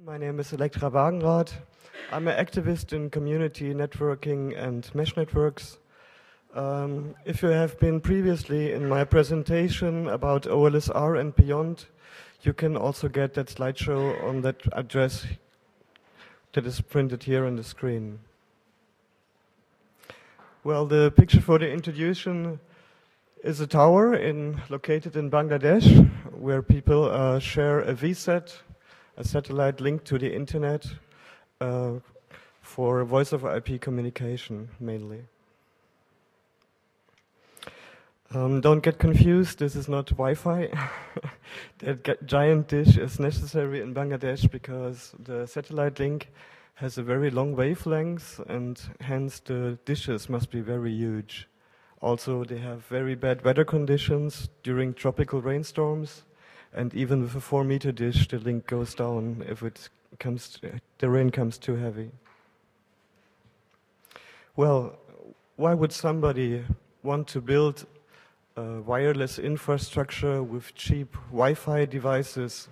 My name is Elektra Wagenrath. I'm an activist in community networking and mesh networks. If you have been previously in my presentation about OLSR and beyond, you can also get that slideshow on that address that is printed here on the screen. Well, the picture for the introduction is a tower located in Bangladesh, where people share a VSAT, a satellite link to the internet for voice over IP communication mainly. Don't get confused, this is not Wi-Fi. That giant dish is necessary in Bangladesh because the satellite link has a very long wavelength and hence the dishes must be very huge. Also, they have very bad weather conditions during tropical rainstorms. And even with a 4-meter dish, the link goes down if the rain comes too heavy. Well, why would somebody want to build a wireless infrastructure with cheap Wi-Fi devices?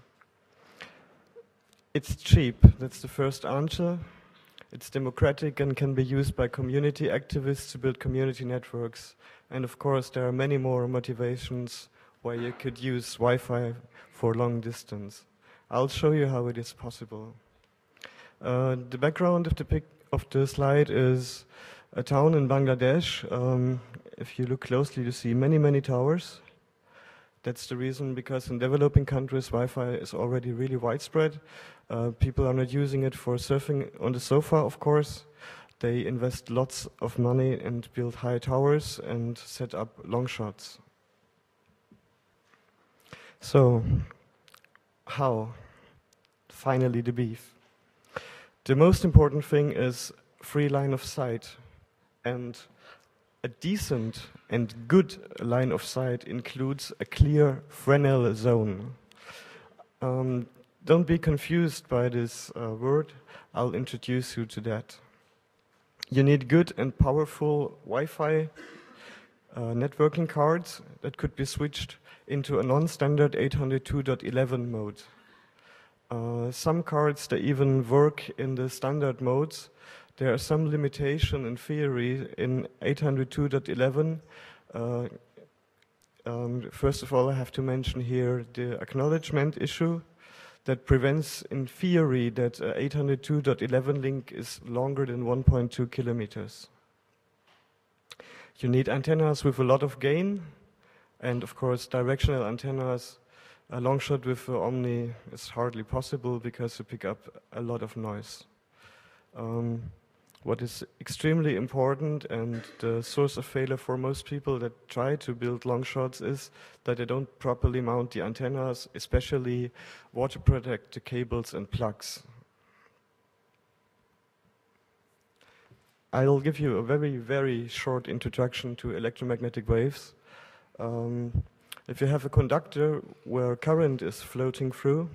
It's cheap, that's the first answer. It's democratic and can be used by community activists to build community networks. And of course, there are many more motivations why you could use Wi-Fi for long distance. I'll show you how it is possible. The background of the slide is a town in Bangladesh. If you look closely, you see many, many towers. That's the reason, because in developing countries, Wi-Fi is already really widespread. People are not using it for surfing on the sofa, of course. They invest lots of money and build high towers and set up long shots. So, how? Finally, the beef. The most important thing is free line of sight. And a decent and good line of sight includes a clear Fresnel zone. Don't be confused by this word. I'll introduce you to that. You need good and powerful Wi-Fi networking cards that could be switched into a non-standard 802.11 mode. Some cards, they even work in the standard modes. There are some limitation in theory in 802.11. First of all, I have to mention here the acknowledgement issue that prevents, in theory, that 802.11 link is longer than 1.2 kilometers. You need antennas with a lot of gain, and of course directional antennas. A long shot with Omni is hardly possible because you pick up a lot of noise. What is extremely important and the source of failure for most people that try to build long shots is that they don't properly mount the antennas, especially water protect the cables and plugs. I'll give you a very, very short introduction to electromagnetic waves. If you have a conductor where current is floating through,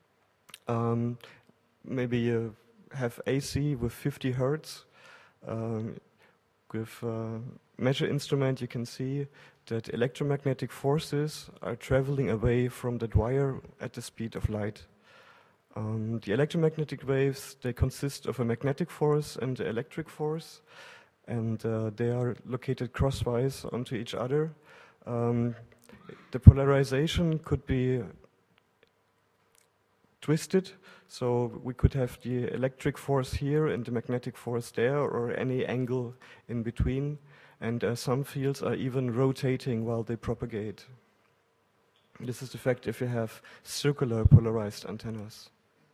maybe you have AC with 50 hertz. With a measure instrument, you can see that electromagnetic forces are traveling away from that wire at the speed of light. The electromagnetic waves, they consist of a magnetic force and an electric force, and they are located crosswise onto each other. The polarization could be twisted, so we could have the electric force here and the magnetic force there, or any angle in between, and some fields are even rotating while they propagate. This is the fact if you have circular polarized antennas.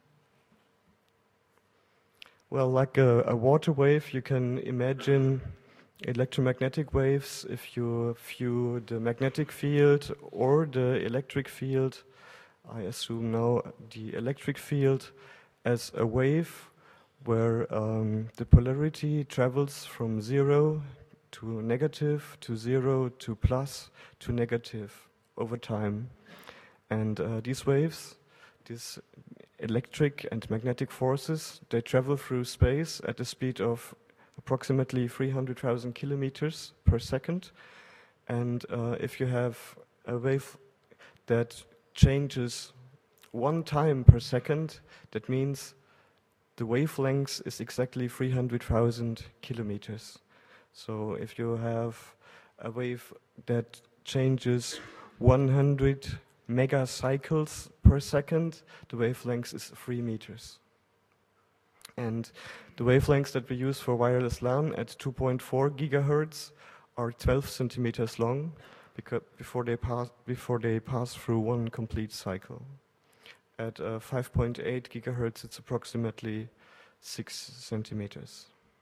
Well, like a water wave, you can imagine electromagnetic waves if you view the magnetic field or the electric field. I assume now the electric field as a wave where the polarity travels from 0 to negative to 0 to plus to negative over time. And these waves, these electric and magnetic forces, they travel through space at the speed of approximately 300,000 kilometers per second. And if you have a wave that changes 1 time per second, that means the wavelength is exactly 300,000 kilometers. So if you have a wave that changes 100 megacycles per second, the wavelength is 3 meters. And the wavelengths that we use for wireless LAN at 2.4 gigahertz are 12 centimeters long because before they pass through one complete cycle. At 5.8 gigahertz, it's approximately 6 centimeters.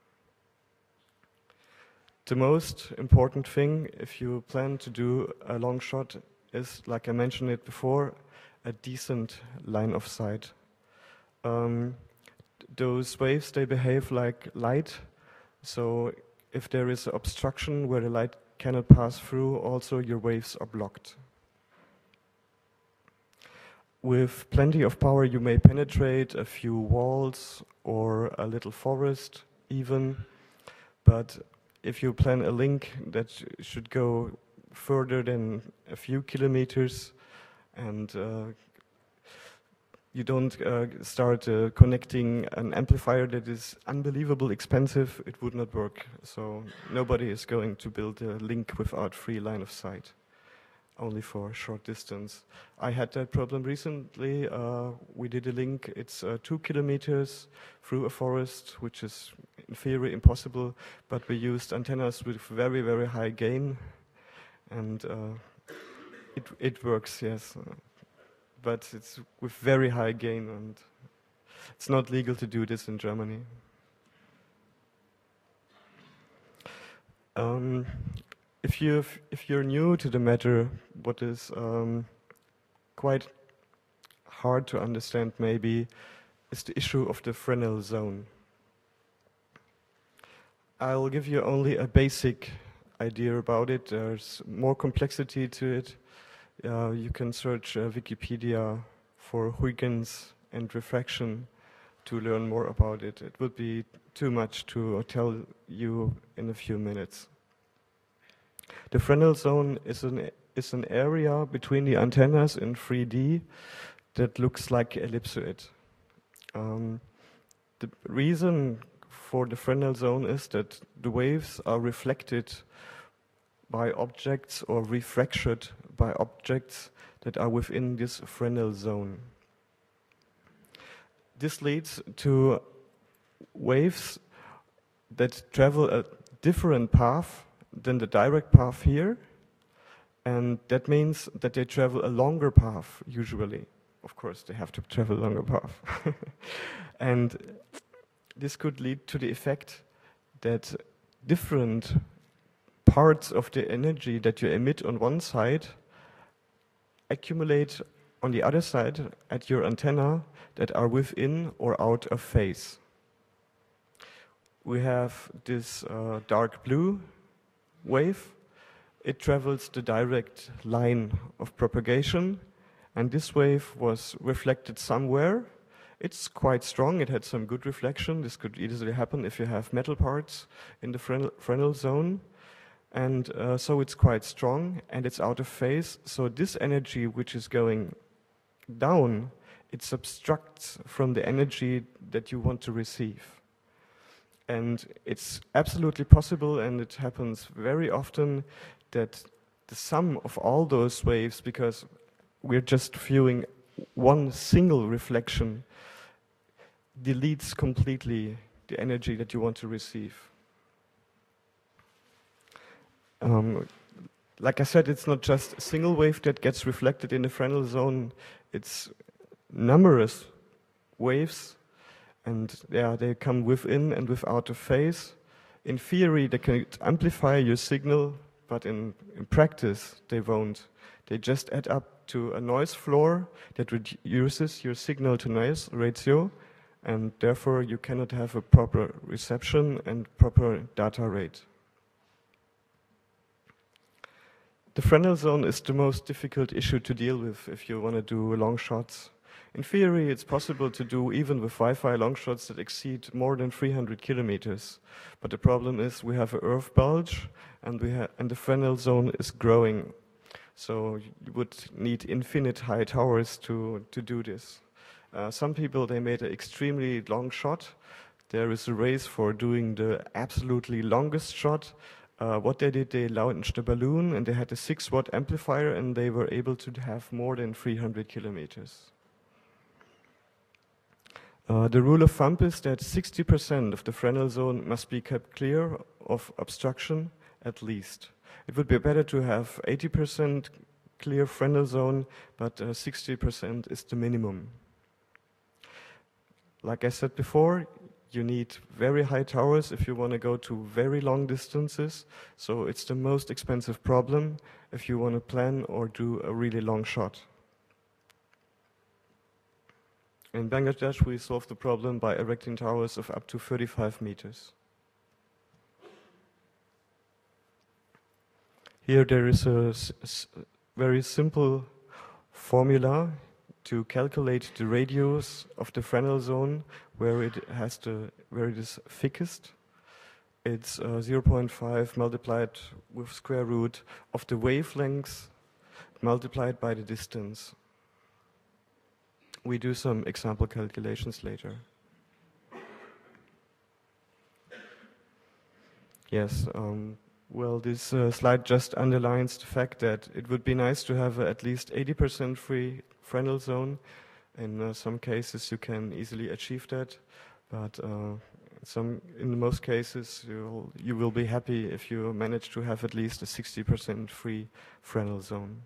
The most important thing if you plan to do a long shot is, like I mentioned it before, a decent line of sight. Those waves, they behave like light, so if there is an obstruction where the light cannot pass through, also your waves are blocked. With plenty of power, you may penetrate a few walls or a little forest even, but if you plan a link that should go further than a few kilometers and you don't start connecting an amplifier that is unbelievably expensive, it would not work. So nobody is going to build a link without free line of sight, only for short distance. I had that problem recently. We did a link, it's 2 kilometers through a forest, which is in theory impossible, but we used antennas with very, very high gain, and it works, yes. But it's with very high gain, and it's not legal to do this in Germany. If you're new to the matter, what is quite hard to understand maybe is the issue of the Fresnel zone. I'll give you only a basic idea about it. There's more complexity to it. You can search Wikipedia for Huygens and refraction to learn more about it. It would be too much to tell you in a few minutes. The Fresnel zone is an area between the antennas in 3D that looks like ellipsoid. The reason for the Fresnel zone is that the waves are reflected by objects or refracted by objects that are within this Fresnel zone. This leads to waves that travel a different path than the direct path here, and that means that they travel a longer path usually. Of course, they have to travel a longer path. And this could lead to the effect that different parts of the energy that you emit on one side accumulate on the other side at your antenna that are within or out of phase. We have this dark blue wave. It travels the direct line of propagation, and this wave was reflected somewhere. It's quite strong. It had some good reflection. This could easily happen if you have metal parts in the Fresnel zone. And so it's quite strong, and it's out of phase. So this energy which is going down, it subtracts from the energy that you want to receive. And it's absolutely possible, and it happens very often, that the sum of all those waves, because we're just viewing one single reflection, deletes completely the energy that you want to receive. Like I said, it's not just a single wave that gets reflected in the Fresnel zone, it's numerous waves, and yeah, they come within and without a phase. In theory, they can amplify your signal, but in practice, they won't. They just add up to a noise floor that reduces your signal-to-noise ratio, and therefore you cannot have a proper reception and proper data rate. The Fresnel zone is the most difficult issue to deal with if you want to do long shots. In theory, it's possible to do even with Wi-Fi long shots that exceed more than 300 kilometers. But the problem is we have an earth bulge, and the Fresnel zone is growing. So you would need infinite high towers to do this. Some people, they made an extremely long shot. There is a race for doing the absolutely longest shot. What they did, they launched a balloon and they had a 6-watt amplifier and they were able to have more than 300 kilometers. The rule of thumb is that 60% of the Fresnel zone must be kept clear of obstruction at least. It would be better to have 80% clear Fresnel zone, but 60% is the minimum. Like I said before, you need very high towers if you want to go to very long distances. So it's the most expensive problem if you want to plan or do a really long shot. In Bangladesh, we solved the problem by erecting towers of up to 35 meters. Here there is a very simple formula to calculate the radius of the Fresnel zone where it is thickest. It's 0.5 multiplied with square root of the wavelength multiplied by the distance. We do some example calculations later. Yes, well, this slide just underlines the fact that it would be nice to have at least 80% free Fresnel zone. In some cases, you can easily achieve that, but in most cases, you will be happy if you manage to have at least a 60% free Fresnel zone.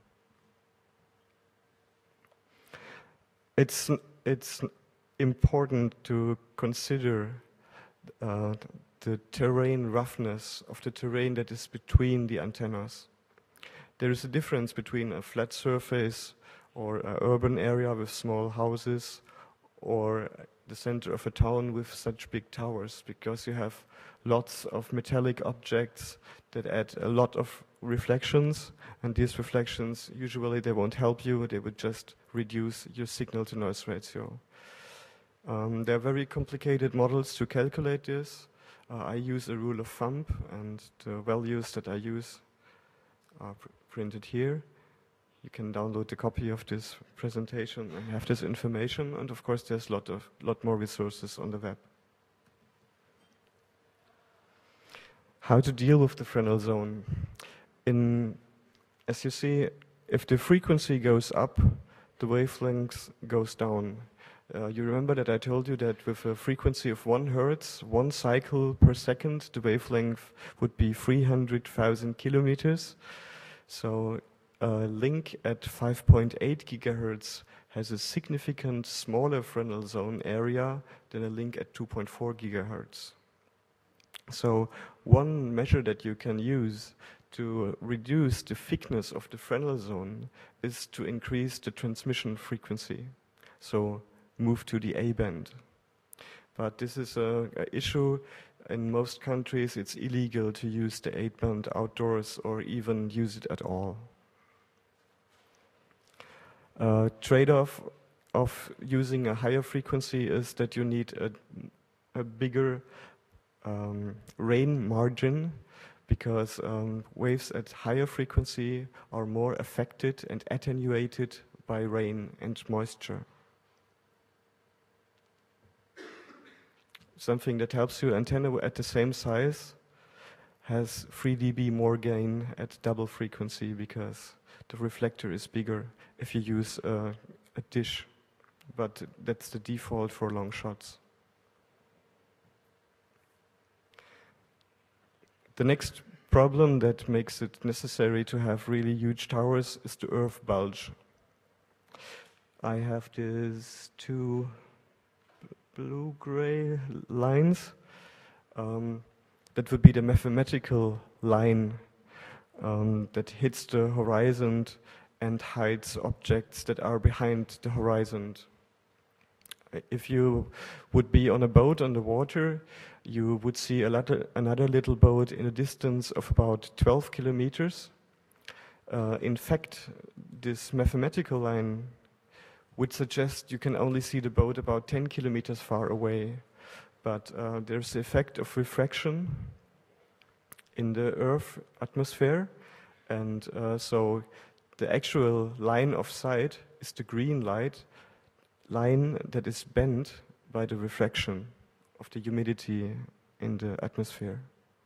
It's important to consider the terrain roughness of the terrain that is between the antennas. There is a difference between a flat surface or an urban area with small houses or the center of a town with such big towers, because you have lots of metallic objects that add a lot of reflections, and these reflections, usually they won't help you, they would just reduce your signal-to-noise ratio. There are very complicated models to calculate this. I use a rule of thumb, and the values that I use are printed here. You can download a copy of this presentation and have this information, and of course there's a lot more resources on the web. How to deal with the Fresnel zone? As you see, if the frequency goes up, the wavelength goes down. You remember that I told you that with a frequency of 1 Hertz, 1 cycle per second, the wavelength would be 300,000 kilometers. So a link at 5.8 gigahertz has a significant smaller Fresnel zone area than a link at 2.4 gigahertz. So one measure that you can use to reduce the thickness of the Fresnel zone is to increase the transmission frequency. So move to the A-band. But this is an issue. In most countries, it's illegal to use the 8-band outdoors or even use it at all. Trade-off of using a higher frequency is that you need a bigger rain margin, because waves at higher frequency are more affected and attenuated by rain and moisture. Something that helps you, antenna at the same size has 3 dB more gain at double frequency, because the reflector is bigger if you use a dish, but that's the default for long shots. The next problem that makes it necessary to have really huge towers is the earth bulge. I have these 2 blue-gray lines. That would be the mathematical line that hits the horizon and hides objects that are behind the horizon. If you would be on a boat on the water, you would see another little boat in a distance of about 12 kilometers. In fact, this mathematical line would suggest you can only see the boat about 10 kilometers far away. But there's the effect of refraction in the Earth atmosphere, and so the actual line of sight is the green line that is bent by the refraction of the humidity in the atmosphere.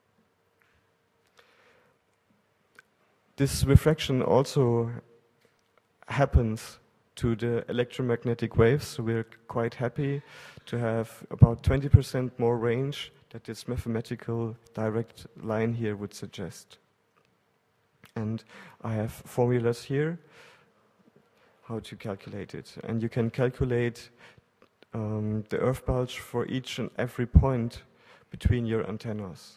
This refraction also happens to the electromagnetic waves, so we're quite happy to have about 20% more range that this mathematical direct line here would suggest. And I have formulas here how to calculate it. And you can calculate the earth bulge for each and every point between your antennas.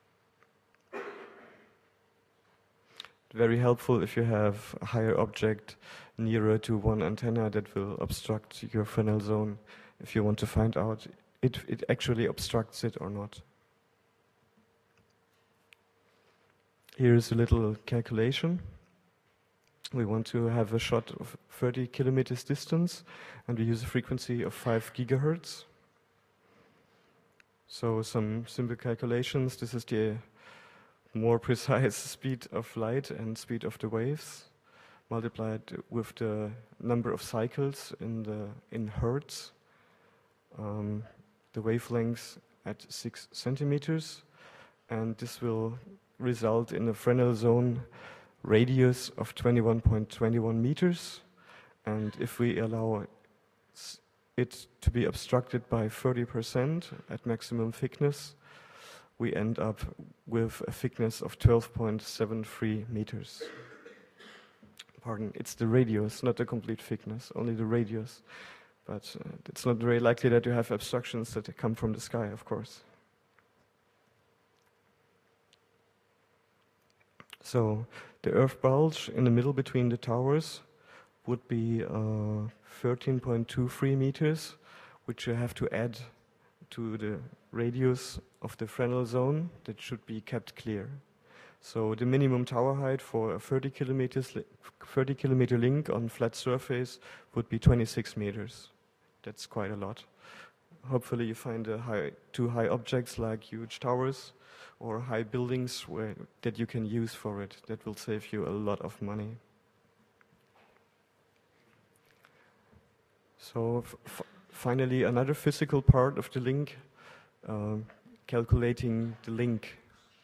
Very helpful if you have a higher object nearer to one antenna that will obstruct your Fresnel zone, if you want to find out if it actually obstructs it or not. Here's a little calculation. We want to have a shot of 30 kilometers distance, and we use a frequency of 5 gigahertz. So some simple calculations. This is the more precise speed of light and speed of the waves, multiplied with the number of cycles in hertz, the wavelengths at 6 centimeters, and this will result in a Fresnel zone radius of 21.21 meters. And if we allow it to be obstructed by 30% at maximum thickness, we end up with a thickness of 12.73 meters. Pardon, it's the radius, not the complete thickness, only the radius. But it's not very likely that you have obstructions that come from the sky, of course. So the earth bulge in the middle between the towers would be 13.23 meters, which you have to add to the radius of the Fresnel zone that should be kept clear. So the minimum tower height for a 30 kilometer link on flat surface would be 26 meters. That's quite a lot. Hopefully you find two high objects like huge towers or high buildings that you can use for it. That will save you a lot of money. So finally, another physical part of the link, calculating the link.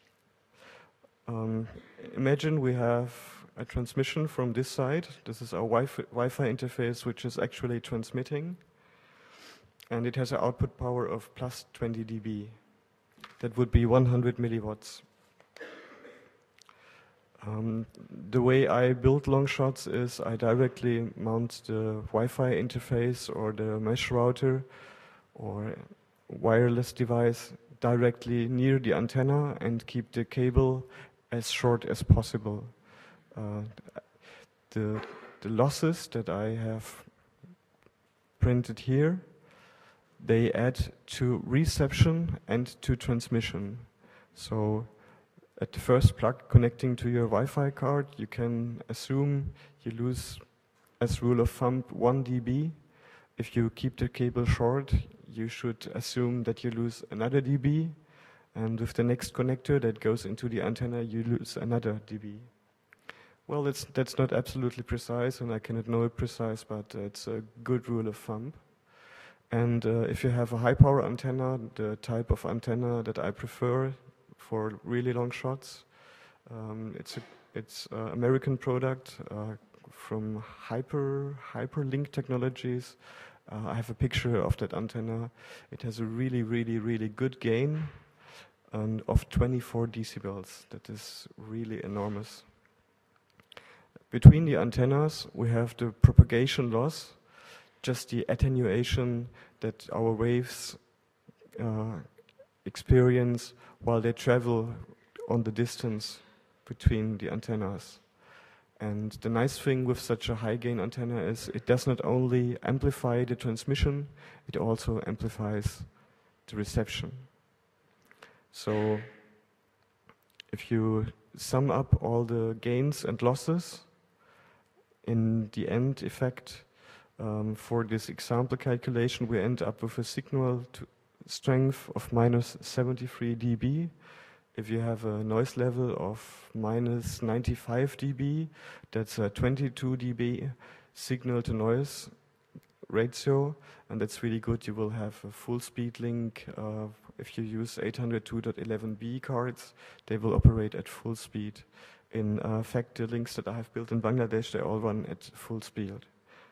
Imagine we have a transmission from this side. This is our Wi-Fi interface, which is actually transmitting. And it has an output power of plus 20 dB. That would be 100 milliwatts. The way I build long shots is I directly mount the Wi-Fi interface or the mesh router or wireless device directly near the antenna and keep the cable as short as possible. The losses that I have printed here, they add to reception and to transmission. So at the first plug connecting to your Wi-Fi card, you can assume you lose, as rule of thumb, 1 dB. If you keep the cable short, you should assume that you lose another dB. And with the next connector that goes into the antenna, you lose another dB. Well, that's not absolutely precise, and I cannot know it precise, but it's a good rule of thumb. And if you have a high-power antenna, the type of antenna that I prefer for really long shots, it's an American product from Hyperlink Technologies. I have a picture of that antenna. It has a really, really, really good gain and of 24 decibels. That is really enormous. Between the antennas, we have the propagation loss, just the attenuation that our waves experience while they travel on the distance between the antennas. And the nice thing with such a high gain antenna is it does not only amplify the transmission, it also amplifies the reception. So if you sum up all the gains and losses, in the end effect, for this example calculation, we end up with a signal strength of minus 73 dB. if you have a noise level of minus 95 dB, that's a 22 dB signal to noise ratio, and that's really good. You will have a full speed link. If you use 802.11b cards, they will operate at full speed. In fact, the links that I have built in Bangladesh, they all run at full speed.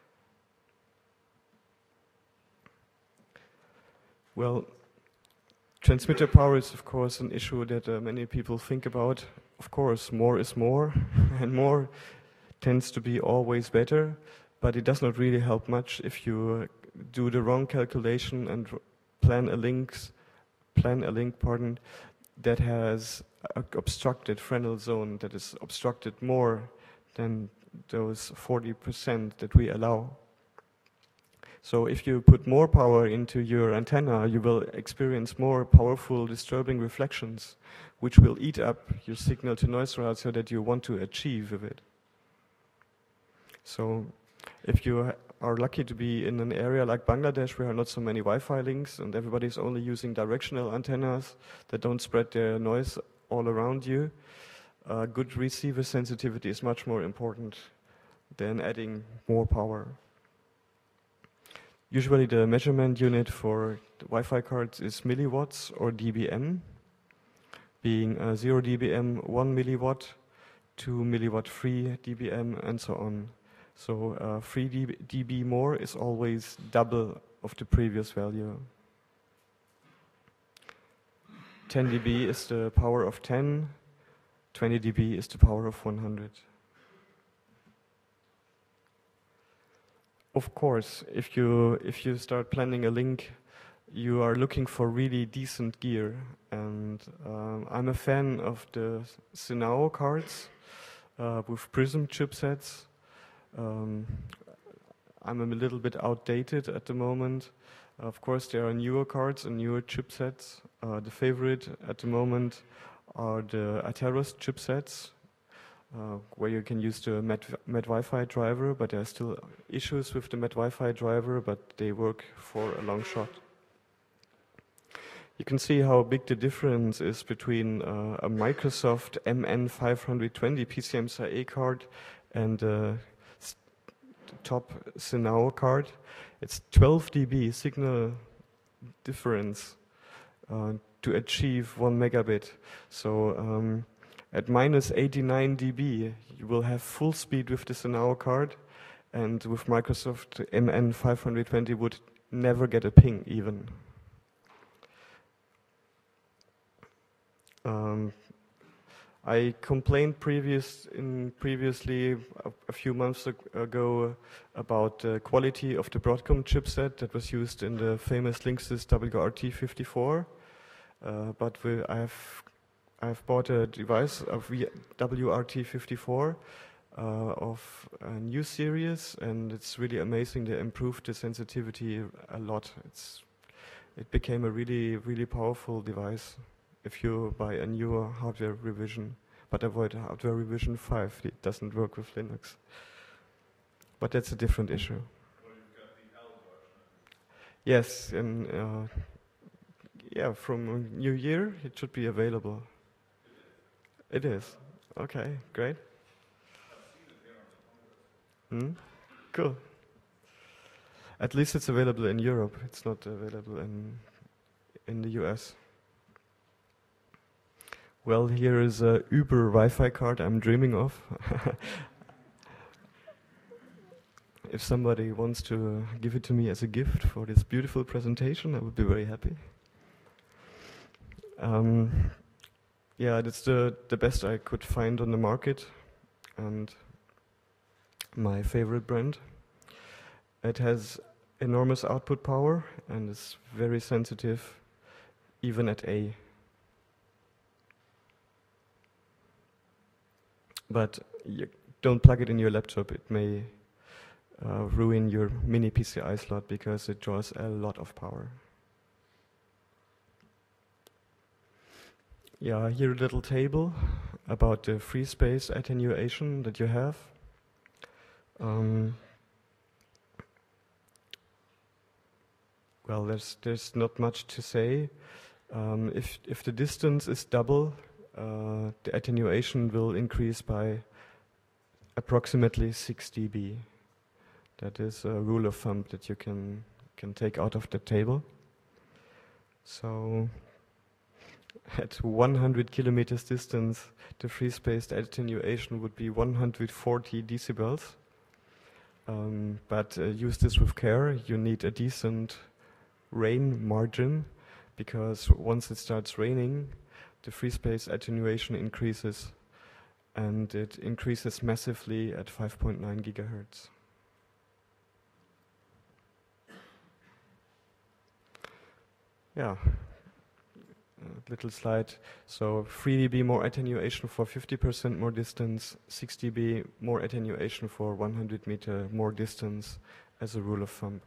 Well, transmitter power is, of course, an issue that many people think about. Of course, more is more, and more tends to be always better, but it does not really help much if you do the wrong calculation and plan a link, that has an obstructed Fresnel zone that is obstructed more than those 40% that we allow. So if you put more power into your antenna, you will experience more powerful disturbing reflections, which will eat up your signal-to-noise ratio that you want to achieve with it. So if you are lucky to be in an area like Bangladesh where there are not so many Wi-Fi links and everybody's only using directional antennas that don't spread their noise all around you, good receiver sensitivity is much more important than adding more power. Usually the measurement unit for the Wi-Fi cards is milliwatts or dBm, being 0 dBm 1 milliwatt, 2 milliwatt 3 dBm, and so on. So 3 dB more is always double of the previous value. 10 dB is the power of 10, 20 dB is the power of 100. Of course, if you start planning a link, you are looking for really decent gear, and I'm a fan of the Senao cards with Prism chipsets. I'm a little bit outdated at the moment. Of course, there are newer cards and newer chipsets. The favorite at the moment are the Atheros chipsets, where you can use the Met Wi-Fi driver, but there are still issues with the Met Wi-Fi driver, but they work for a long shot. You can see how big the difference is between a Microsoft MN520 PCMSIA card and the top Senao card. It's 12 dB signal difference to achieve 1 megabit. So at minus 89 dB, you will have full speed with the Senao card, and with Microsoft MN520 would never get a ping even. I complained previously a few months ago about the quality of the Broadcom chipset that was used in the famous Linksys WRT54, but I've bought a device of WRT54 of a new series, and it's really amazing. They improved the sensitivity a lot. It became a really, really powerful device if you buy a newer hardware revision, but avoid hardware revision 5. It doesn't work with Linux. But that's a different issue. Well, you've got the L version. Yes, and yeah, from New Year it should be available. It is. Okay, great. Cool. At least it's available in Europe. It's not available in the US. Well, here is a Uber Wi-Fi card I'm dreaming of. If somebody wants to give it to me as a gift for this beautiful presentation, I would be very happy. Yeah, that's the best I could find on the market, and my favorite brand. It has enormous output power and is very sensitive, even at A. But you don't plug it in your laptop. It may ruin your mini PCI slot because it draws a lot of power. Yeah, here a little table about the free space attenuation that you have. Well, there's not much to say. If the distance is double, the attenuation will increase by approximately 6 dB. That is a rule of thumb that you can take out of the table. So at 100 kilometers distance, the free-space attenuation would be 140 decibels. But use this with care. You need a decent rain margin, because once it starts raining, the free-space attenuation increases, and it increases massively at 5.9 gigahertz. Yeah, a little slide. So 3 dB more attenuation for 50% more distance, 6 dB more attenuation for 100 meter more distance as a rule of thumb.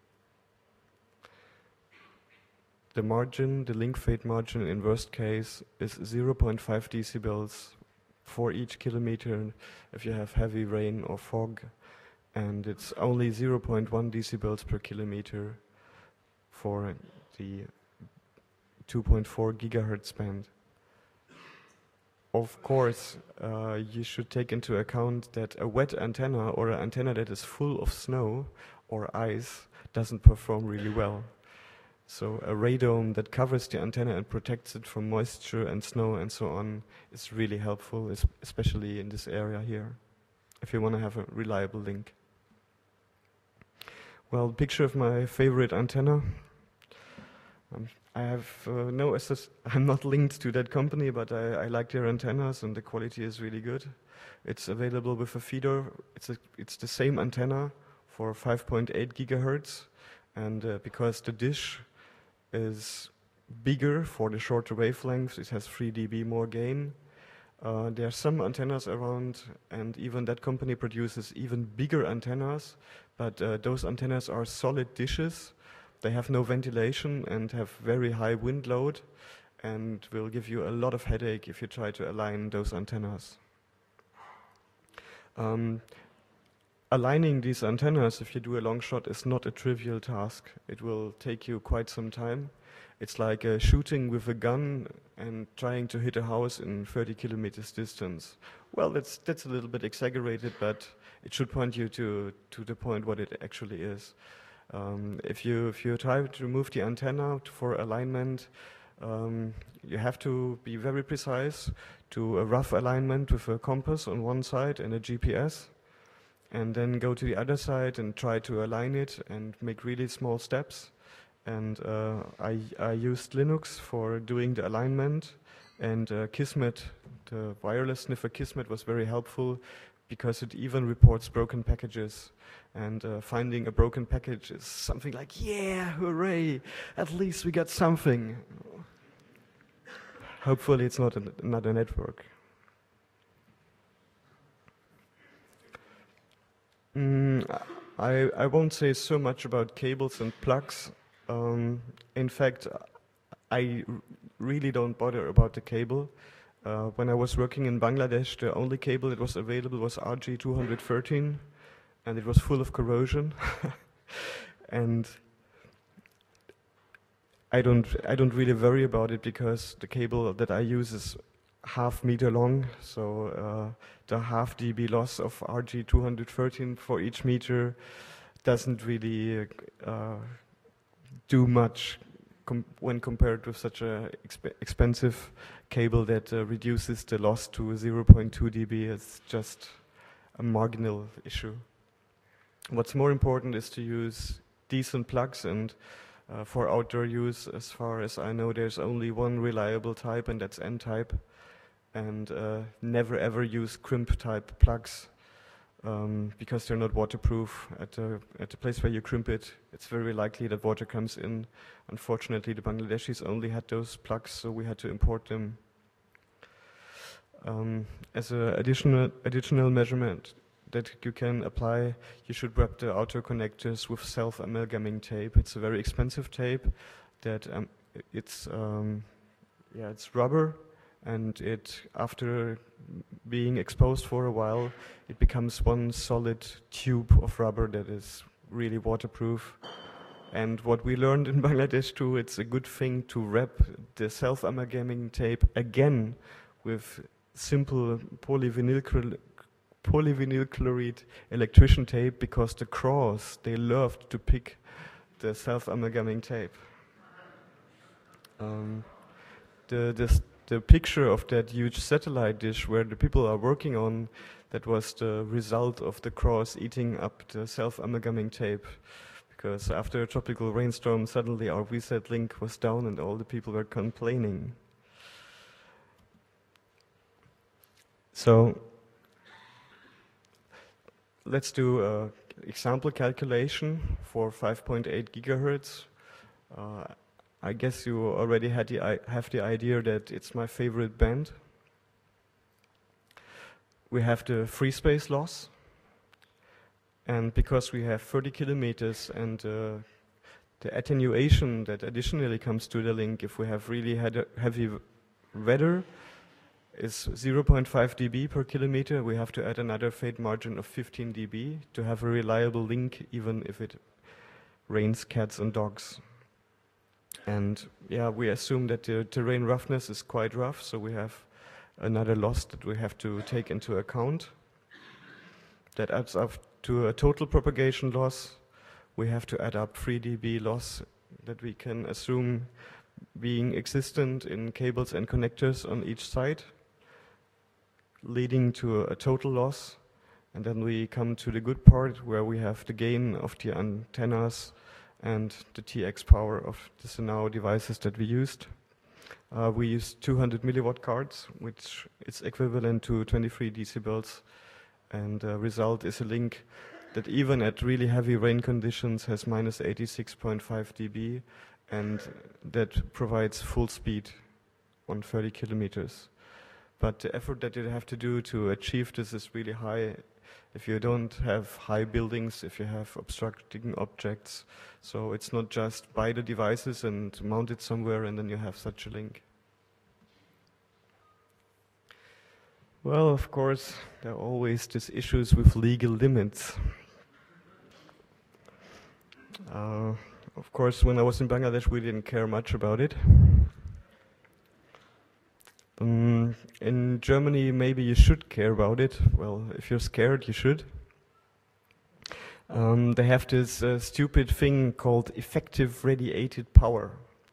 The margin, the link fade margin in worst case is 0.5 decibels for each kilometer if you have heavy rain or fog, and it's only 0.1 decibels per kilometer for the 2.4 gigahertz band. Of course, you should take into account that a wet antenna or an antenna that is full of snow or ice doesn't perform really well. So a radome that covers the antenna and protects it from moisture and snow and so on is really helpful, especially in this area here, if you want to have a reliable link. Well, picture of my favorite antenna. I have I'm not linked to that company, but I like their antennas and the quality is really good. It's available with a feeder. It's the same antenna for 5.8 gigahertz, and because the dish is bigger for the shorter wavelengths, it has 3 dB more gain. There are some antennas around, and even that company produces even bigger antennas, but those antennas are solid dishes. They have no ventilation and have very high wind load, and will give you a lot of headache if you try to align those antennas. Aligning these antennas, if you do a long shot, is not a trivial task. It will take you quite some time. It's like shooting with a gun and trying to hit a house in 30 kilometers distance. Well, that's a little bit exaggerated, but it should point you to the point what it actually is. If you try to move the antenna for alignment, you have to be very precise, to a rough alignment with a compass on one side and a GPS, and then go to the other side and try to align it and make really small steps. And I used Linux for doing the alignment, and Kismet, the wireless sniffer Kismet, was very helpful because it even reports broken packages. And finding a broken package is something like, yeah, hooray, at least we got something. Hopefully it's not another network. I won't say so much about cables and plugs. In fact, I really don't bother about the cable. When I was working in Bangladesh, the only cable that was available was RG213, and it was full of corrosion. And I don't really worry about it because the cable that I use is half meter long, so the half dB loss of RG213 for each meter doesn't really do much when compared with such a expensive cable that reduces the loss to 0.2 dB. It's just a marginal issue. What's more important is to use decent plugs, and for outdoor use, as far as I know, there's only one reliable type, and that's N-type. And never ever use crimp type plugs because they're not waterproof. At the place where you crimp it, it's very likely that water comes in. Unfortunately, the Bangladeshis only had those plugs, so we had to import them. As an additional measurement that you can apply, you should wrap the outer connectors with self-amalgaming tape. It's a very expensive tape that it's rubber, and it, after being exposed for a while, it becomes one solid tube of rubber that is really waterproof. And what we learned in Bangladesh too, it's a good thing to wrap the self-amalgaming tape again with simple polyvinyl chloride electrician tape, because the crows, they loved to pick the self-amalgaming tape. The picture of that huge satellite dish where the people are working on, that was the result of the crows eating up the self-amalgaming tape. Because after a tropical rainstorm, suddenly our VSAT link was down and all the people were complaining. So let's do an example calculation for 5.8 gigahertz. I guess you already have the idea that it's my favorite band. We have the free space loss. And because we have 30 kilometers and the attenuation that additionally comes to the link if we have really heavy weather is 0.5 dB per kilometer, we have to add another fade margin of 15 dB to have a reliable link, even if it rains cats and dogs. And yeah, we assume that the terrain roughness is quite rough, so we have another loss that we have to take into account. That adds up to a total propagation loss. We have to add up 3 dB loss that we can assume being existent in cables and connectors on each side, leading to a total loss. And then we come to the good part where we have the gain of the antennas and the TX power of the Sonao devices that we used. We used 200 milliwatt cards, which is equivalent to 23 decibels. And the result is a link that even at really heavy rain conditions has minus 86.5 dB, and that provides full speed on 30 kilometers. But the effort that you have to do to achieve this is really high if you don't have high buildings, if you have obstructing objects. So it's not just buy the devices and mount it somewhere and then you have such a link. Well, of course, there are always these issues with legal limits. Of course, when I was in Bangladesh, we didn't care much about it. In Germany, maybe you should care about it. Well, if you're scared, you should. They have this stupid thing called effective radiated power.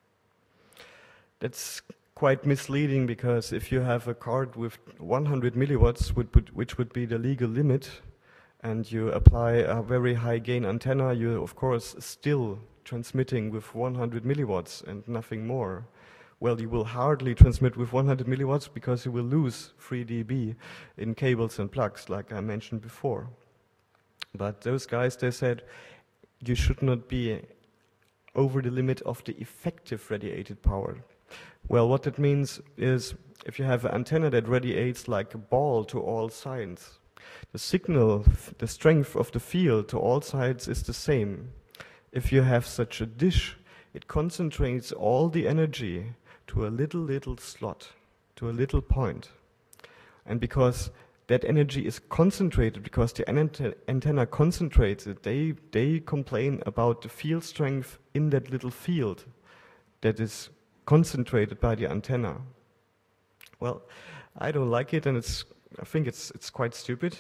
That's quite misleading, because if you have a card with 100 milliwatts, which would be the legal limit, and you apply a very high gain antenna, you're of course still transmitting with 100 milliwatts and nothing more. Well, you will hardly transmit with 100 milliwatts because you will lose 3 dB in cables and plugs, like I mentioned before. But those guys, they said, you should not be over the limit of the effective radiated power. Well, what that means is if you have an antenna that radiates like a ball to all sides, the signal, the strength of the field to all sides is the same. If you have such a dish, it concentrates all the energy to a little slot, to a little point. And because that energy is concentrated, because the antenna concentrates it, they complain about the field strength in that little field that is concentrated by the antenna. Well, I don't like it, and I think it's quite stupid.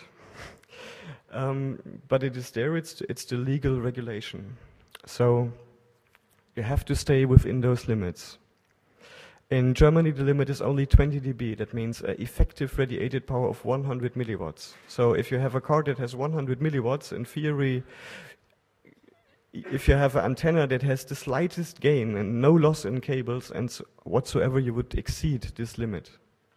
But it is there, it's the legal regulation. So you have to stay within those limits. In Germany, the limit is only 20 dB. That means an effective radiated power of 100 milliwatts. So if you have a card that has 100 milliwatts, in theory, if you have an antenna that has the slightest gain and no loss in cables and whatsoever, you would exceed this limit.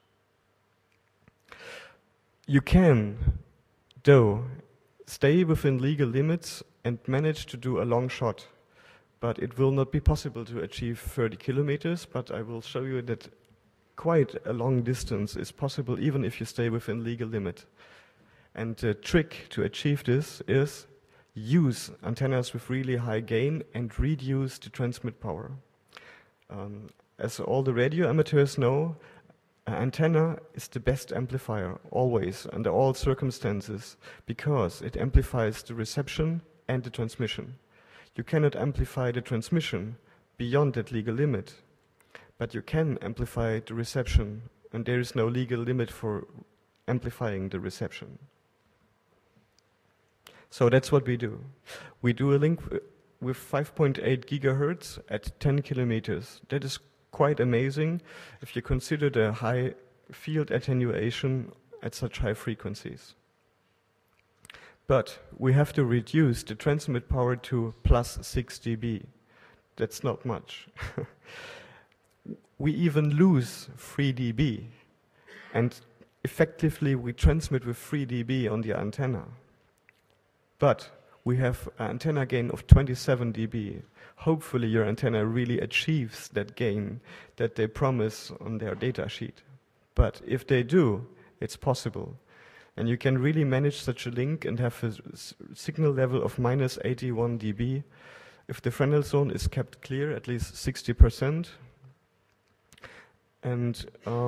You can, though, stay within legal limits and manage to do a long shot. But it will not be possible to achieve 30 kilometers, but I will show you that quite a long distance is possible even if you stay within legal limit. And the trick to achieve this is use antennas with really high gain and reduce the transmit power. As all the radio amateurs know, an antenna is the best amplifier, always, under all circumstances, because it amplifies the reception and the transmission. You cannot amplify the transmission beyond that legal limit, but you can amplify the reception and there is no legal limit for amplifying the reception. So that's what we do. We do a link with 5.8 gigahertz at 10 kilometers. That is quite amazing if you consider the high field attenuation at such high frequencies. But we have to reduce the transmit power to plus 6 dB. That's not much. We even lose 3 dB, and effectively we transmit with 3 dB on the antenna. But we have an antenna gain of 27 dB. Hopefully your antenna really achieves that gain that they promise on their data sheet. But if they do, it's possible. And you can really manage such a link and have a signal level of minus 81 dB. If the Fresnel zone is kept clear, at least 60%. And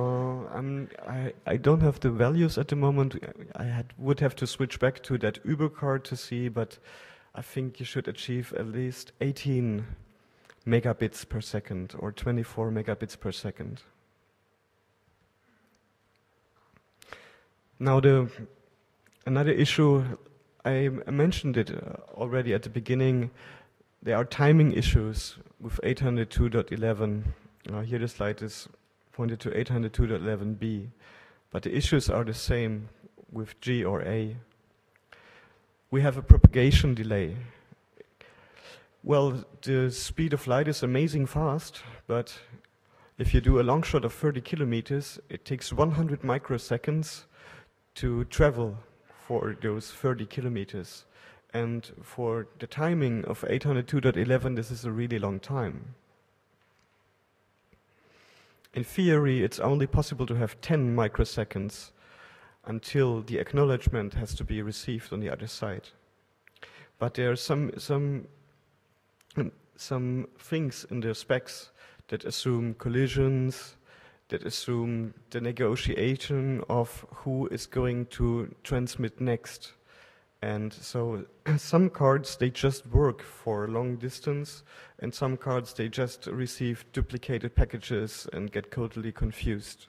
I don't have the values at the moment. Would have to switch back to that Uber card to see, but I think you should achieve at least 18 megabits per second or 24 megabits per second. Now another issue, I mentioned it already at the beginning, there are timing issues with 802.11. Here the slide is pointed to 802.11b, but the issues are the same with G or A. We have a propagation delay. Well, the speed of light is amazing fast, but if you do a long shot of 30 kilometers, it takes 100 microseconds to travel for those 30 kilometers. And for the timing of 802.11, this is a really long time. In theory, it's only possible to have 10 microseconds until the acknowledgement has to be received on the other side. But there are some things in the specs that assume collisions, that assume the negotiation of who is going to transmit next. And so some cards, they just work for long distance, and some cards, they just receive duplicated packages and get totally confused.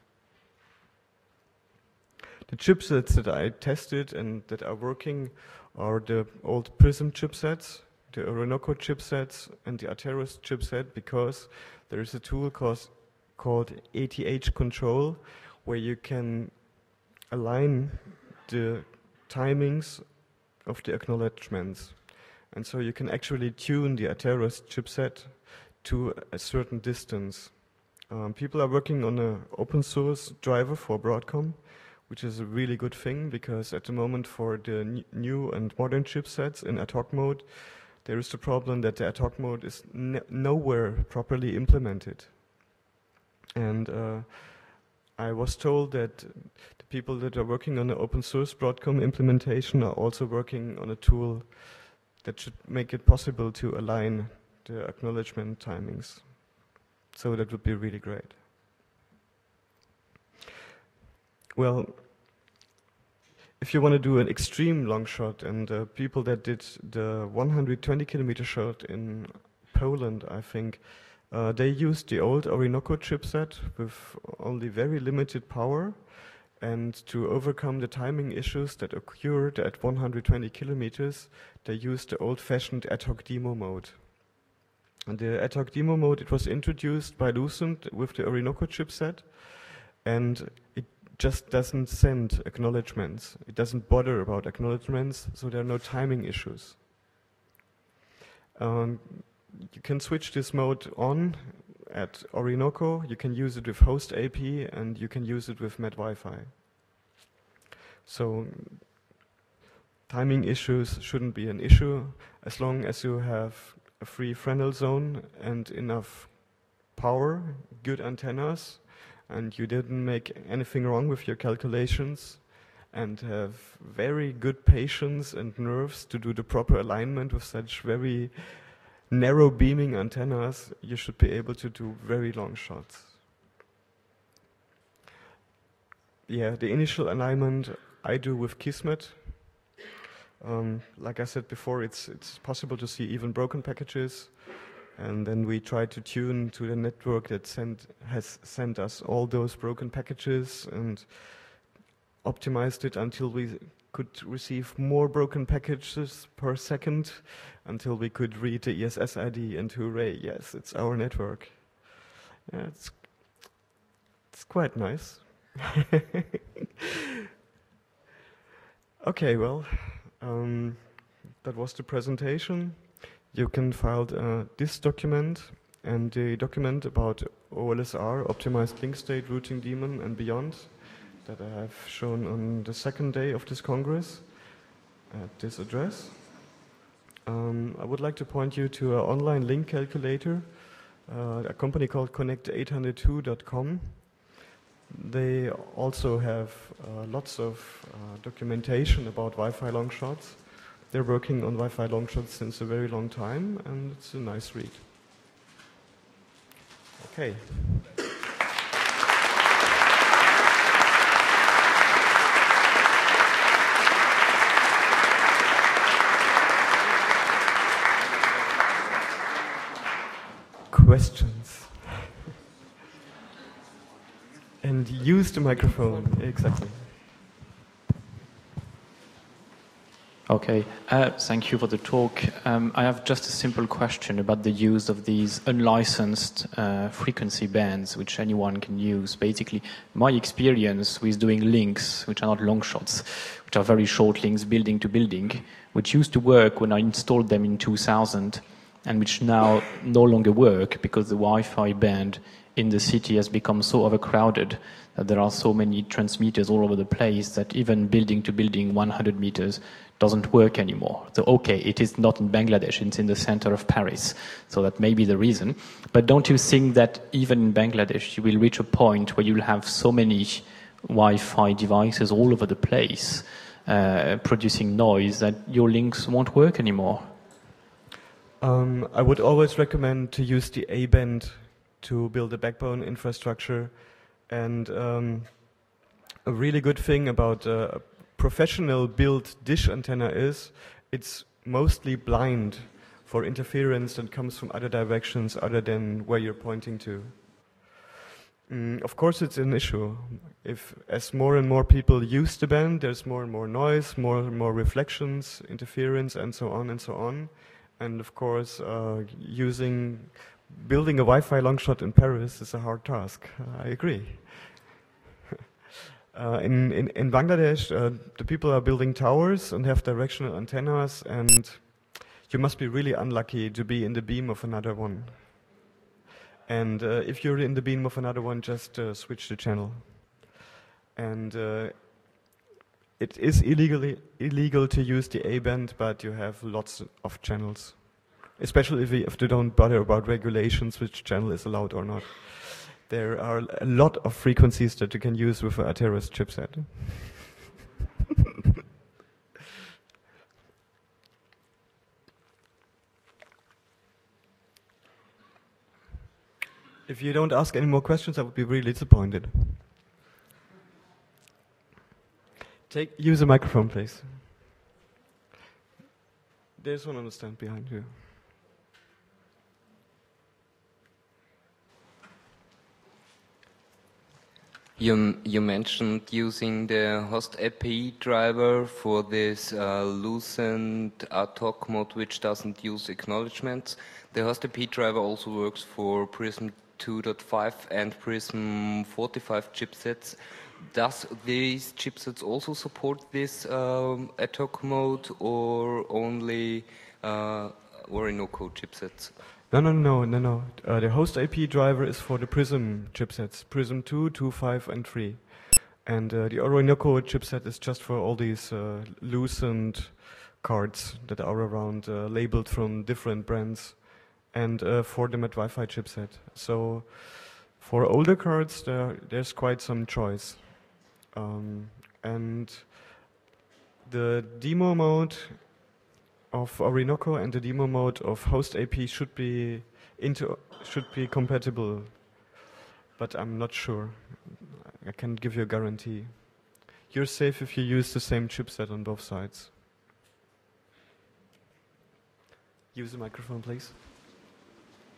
The chipsets that I tested and that are working are the old Prism chipsets, the Orinoco chipsets, and the Atheros chipset, because there is a tool called ATH control, where you can align the timings of the acknowledgements. And so you can actually tune the Atheros chipset to a certain distance. People are working on an open source driver for Broadcom, which is a really good thing, because at the moment for the new and modern chipsets in ad hoc mode, there is the problem that the ad hoc mode is nowhere properly implemented. And I was told that the people that are working on the open source Broadcom implementation are also working on a tool that should make it possible to align the acknowledgement timings. So that would be really great. Well, if you want to do an extreme long shot, and people that did the 120 kilometer shot in Poland, I think, they used the old Orinoco chipset with only very limited power, and to overcome the timing issues that occurred at 120 kilometers, they used the old-fashioned ad hoc demo mode. And the ad hoc demo mode, it was introduced by Lucent with the Orinoco chipset, and it just doesn't send acknowledgements. It doesn't bother about acknowledgements, so there are no timing issues. You can switch this mode on at Orinoco, you can use it with host AP, and you can use it with Met Wi-Fi. So timing issues shouldn't be an issue as long as you have a free Fresnel zone and enough power, good antennas, and you didn't make anything wrong with your calculations, and have very good patience and nerves to do the proper alignment with such very narrow beaming antennas. You should be able to do very long shots. Yeah, the initial alignment I do with Kismet. Like I said before, it's possible to see even broken packages. And then we try to tune to the network that has sent us all those broken packages and optimized it until we could receive more broken packages per second, until we could read the ESS ID and hooray, yes, it's our network. Yeah, it's quite nice. Okay, well, that was the presentation. You can file this document and the document about OLSR, Optimized Link State Routing Daemon and beyond, that I have shown on the second day of this Congress at this address. I would like to point you to an online link calculator, a company called connect802.com. They also have lots of documentation about Wi-Fi long shots. They're working on Wi-Fi long shots since a very long time, and it's a nice read. Okay. Questions? And use the microphone, exactly. Okay, thank you for the talk. I have just a simple question about the use of these unlicensed frequency bands, which anyone can use. Basically, my experience with doing links, which are not long shots, which are very short links building to building, which used to work when I installed them in 2000, and which now no longer work because the Wi-Fi band in the city has become so overcrowded that there are so many transmitters all over the place that even building to building 100 meters doesn't work anymore. So okay, it is not in Bangladesh, it's in the center of Paris, so that may be the reason. But don't you think that even in Bangladesh you will reach a point where you'll have so many Wi-Fi devices all over the place producing noise that your links won't work anymore? I would always recommend to use the A-band to build a backbone infrastructure. And a really good thing about a professional built dish antenna is it's mostly blind for interference that comes from other directions other than where you're pointing to. Of course it's an issue. As more and more people use the band, there's more and more noise, more and more reflections, interference, and so on and so on. And of course, building a Wi-Fi long shot in Paris is a hard task. I agree. In Bangladesh, the people are building towers and have directional antennas, and you must be really unlucky to be in the beam of another one. And if you're in the beam of another one, just switch the channel. And it is illegal to use the A-band, but you have lots of channels. Especially if they don't bother about regulations, which channel is allowed or not. There are a lot of frequencies that you can use with an Atheros chipset. If you don't ask any more questions, I would be really disappointed. Use a microphone, please. There's one on the stand behind you. You mentioned using the host API driver for this Lucent ad hoc mode, which doesn't use acknowledgements. The host API driver also works for Prism 2.5 and Prism 45 chipsets. Does these chipsets also support this ad hoc mode, or only Orinoco chipsets? No. The host IP driver is for the Prism chipsets, Prism 2, 2, 5, and 3. And the Orinoco chipset is just for all these Lucent cards that are around, labeled from different brands, and for the Wi-Fi chipset. So for older cards, there's quite some choice. And the demo mode of Orinoco and the demo mode of host AP should be compatible, but I'm not sure. I can't give you a guarantee. You're safe if you use the same chipset on both sides. Use the microphone, please.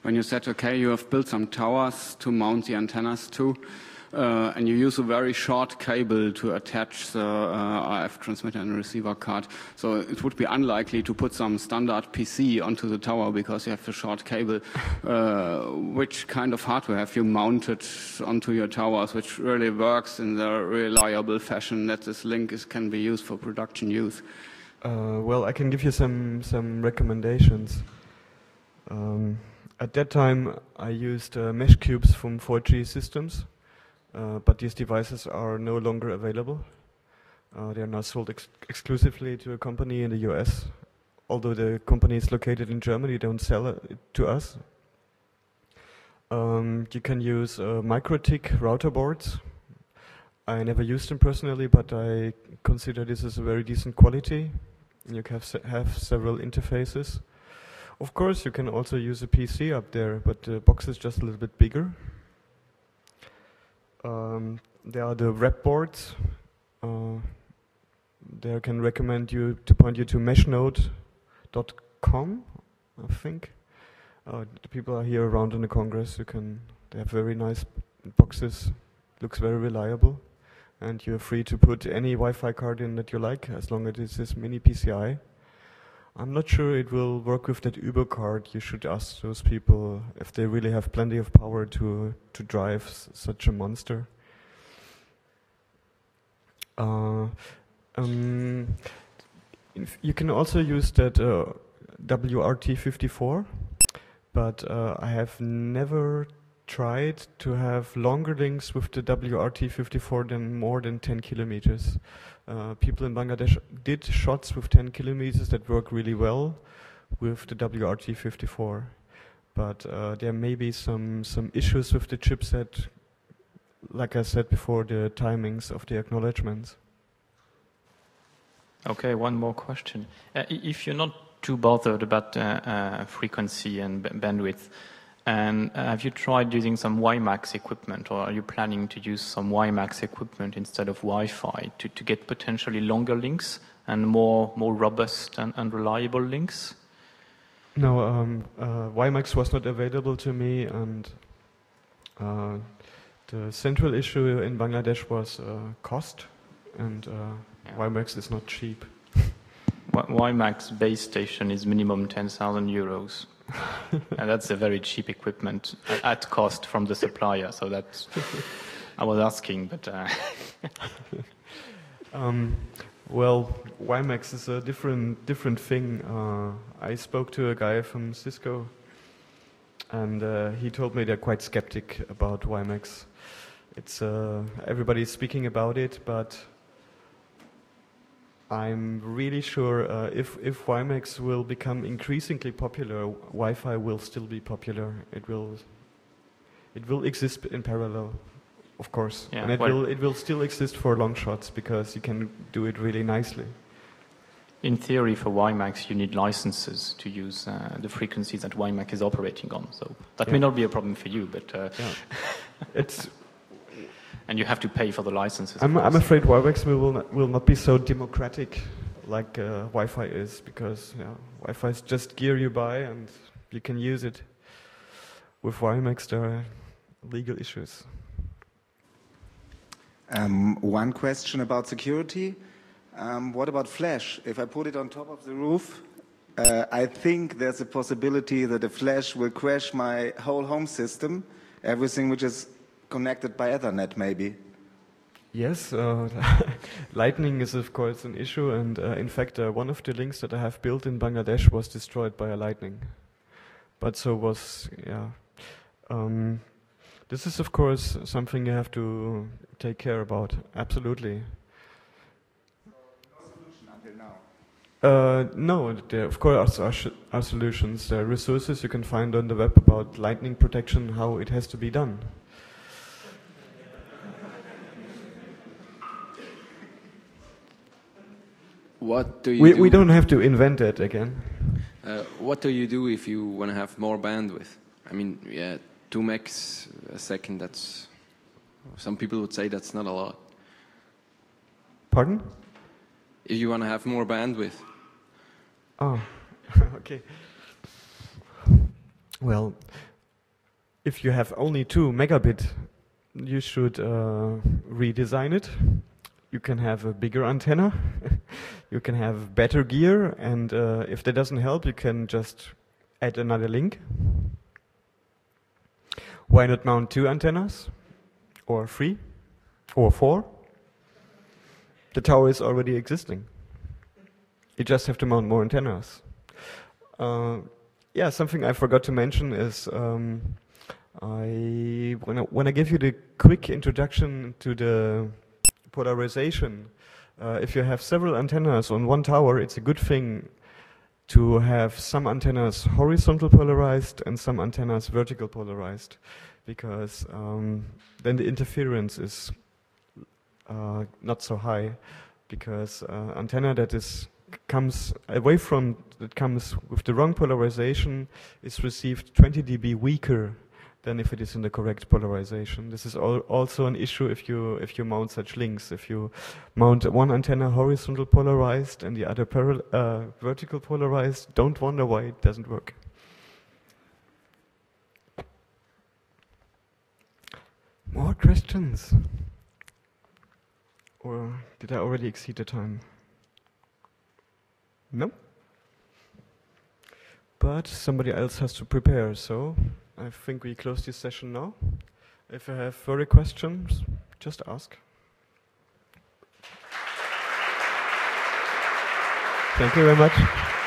when you said, okay, you have built some towers to mount the antennas to, and you use a very short cable to attach the RF transmitter and receiver card. So it would be unlikely to put some standard PC onto the tower because you have a short cable. Which kind of hardware have you mounted onto your towers which really works in the reliable fashion that this link can be used for production use? Well, I can give you some recommendations. At that time, I used mesh cubes from 4G systems. But these devices are no longer available. They are now sold exclusively to a company in the US. Although the company is located in Germany, they don't sell it to us. You can use MikroTik router boards. I never used them personally, but I consider this as a very decent quality. You can have several interfaces. Of course, you can also use a PC up there, but the box is just a little bit bigger. There are the rep boards. There I can recommend you to point you to meshnode.com, I think. The people are here around in the Congress. They have very nice boxes. Looks very reliable, and you're free to put any Wi-Fi card in that you like, as long as it is mini PCI. I'm not sure it will work with that Uber card. You should ask those people if they really have plenty of power to drive such a monster. You can also use that WRT54, but I have never tried to have longer links with the WRT54 than more than 10 kilometers. People in Bangladesh did shots with 10 kilometers that work really well with the WRT54, but there may be some issues with the chipset, like I said before, the timings of the acknowledgements. Okay, one more question. If you're not too bothered about frequency and bandwidth, and have you tried using some WiMAX equipment, or are you planning to use some WiMAX equipment instead of Wi-Fi to get potentially longer links and more robust and reliable links? No, WiMAX was not available to me, and the central issue in Bangladesh was cost, and WiMAX is not cheap. WiMAX base station is minimum 10,000 euros. And that's a very cheap equipment at cost from the supplier. So that's, I was asking, but... Well, WiMAX is a different thing. I spoke to a guy from Cisco, and he told me they're quite skeptic about WiMAX. It's everybody's speaking about it, but I'm really sure if WiMAX will become increasingly popular, Wi-Fi will still be popular. It will exist in parallel, of course, and it will still exist for long shots because you can do it really nicely. In theory, for WiMAX, you need licenses to use the frequencies that WiMAX is operating on. So that may not be a problem for you, but it's. And you have to pay for the licenses. I'm afraid WiMAX will not be so democratic like Wi-Fi is, because Wi-Fi is just gear you buy and you can use it. With WiMAX, there are legal issues. One question about security. What about flash? If I put it on top of the roof, I think there's a possibility that the flash will crash my whole home system, everything which is connected by Ethernet, maybe. Yes, lightning is of course an issue, and in fact one of the links that I have built in Bangladesh was destroyed by a lightning. But so was, this is of course something you have to take care about, absolutely. So no solution until now? No, there of course are solutions. There are resources you can find on the web about lightning protection, how it has to be done. What do you do? We don't have to invent it again. What do you do if you want to have more bandwidth? I mean, 2 megs a second, that's... Some people would say that's not a lot. Pardon? If you want to have more bandwidth. Oh, okay. Well, if you have only 2 megabit, you should redesign it. You can have a bigger antenna, you can have better gear, and if that doesn't help, you can just add another link. Why not mount 2 antennas? Or 3? Or 4? The tower is already existing. You just have to mount more antennas. Yeah, something I forgot to mention is when I give you the quick introduction to the polarization, if you have several antennas on one tower, it's a good thing to have some antennas horizontal polarized and some antennas vertical polarized, because then the interference is not so high, because antenna that comes with the wrong polarization is received 20 dB weaker than if it is in the correct polarization. This is also an issue if you mount such links. If you mount one antenna horizontal polarized and the other vertical polarized, don't wonder why it doesn't work. More questions? Or did I already exceed the time? No? But somebody else has to prepare, so I think we close this session now. If you have further questions, just ask. Thank you very much.